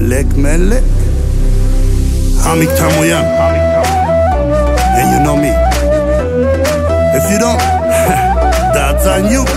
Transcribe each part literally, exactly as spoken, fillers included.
melek melek Hamik Tamoyan And you know me If you don't That's on you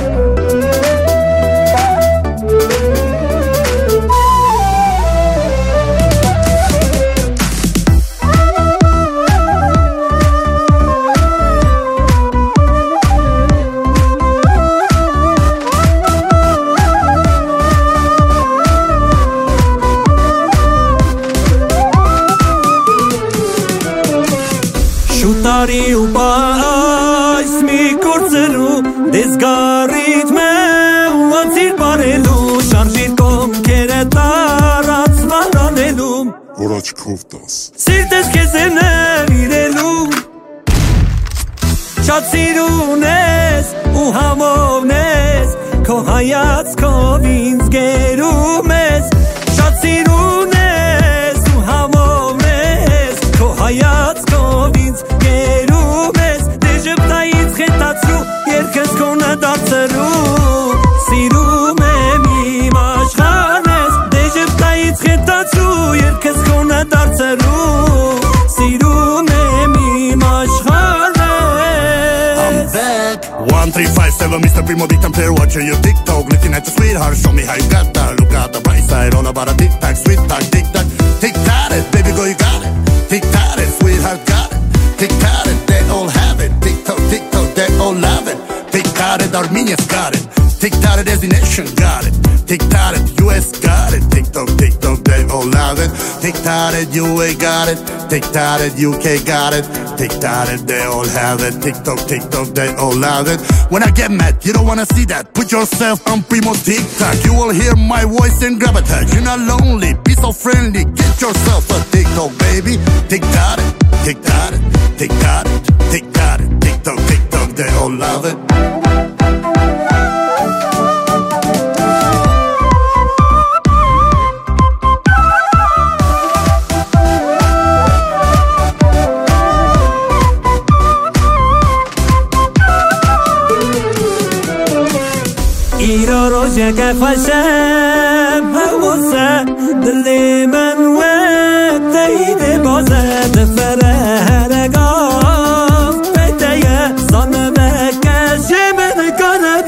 Shutari u bajs mi kurcelu Dezgarit me u atësir parelu Sharjit kom kere tarat smaranelu Ora që koftas Sirtes kezene virelu Qatë sirunes u hamovnes Ko hayat ko vinz geru mes Qatë sirunes u hamovnes Ko hayat ko vinz geru mes Dejë ptajit khetacu Jerkes kone dartëru Siru me mi mashkhanes Dejë ptajit khetacu Jerkes kone dartëru Siru me mi mashkhanes I'm back One, three, five, seven, Mister Primo Dictam player watching your TikTok Looking at your sweetheart, show me how you got that Look at the bright side, all about a tic-tac Sweet-tac, tic-tac, tic-tac it Baby girl you got it, tic-tac it Sweetheart got it, tic-tac it They all have it, TikTok, TikTok, they all love it Tic-tac it, Armenians got it Tic-tac it, Destination got it Tic-tac it, U S got it TikTok, TikTok, they all love it Tic-tac it, U A got it Tic-tac it, U K got it Tic-tac it, they all have it TikTok, TikTok, they all love it When I get mad, you don't wanna see that Put yourself on Primo TikTok You will hear my voice and grab a touch You're not lonely, be so friendly Get yourself a TikTok, baby Tic-tac it, tic-tac it Tic-tac it, tic-tac it TikTok, TikTok, they all love it ایرا روشه که فشم حواسه دلی من و تایید بازه دفره هرگاه پیتیه زانه بکشه من کنه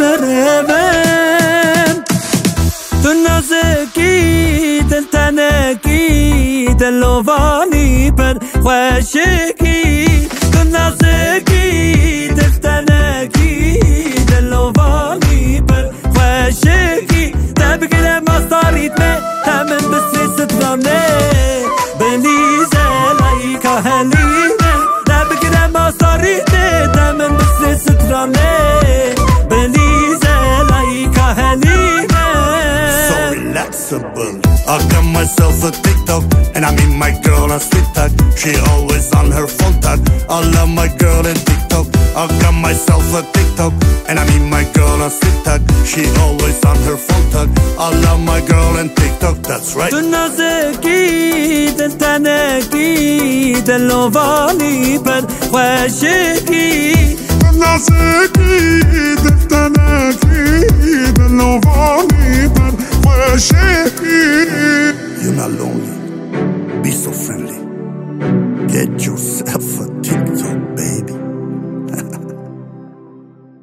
برمم تو نازکی دل تنکی دلوانی پر خوشکی تو نازکی دل تنکی دلوانی پر شکی تبگیره مستارید me همین بسری سترانه بلیزه لایکا هلیمه تبگیره مستارید me همین بسری سترانه بلیزه لایکا هلیمه So relaxable I got myself a TikTok And I meet my girl on sweet talk She always on her phone talk I love my girl in TikTok I got myself a TikTok And I meet my girl on sweet talk She always on her phone talk I love my girl in TikTok That's right تو نازکی دل تنکی دلوانی پر خوشکی Nasıl ki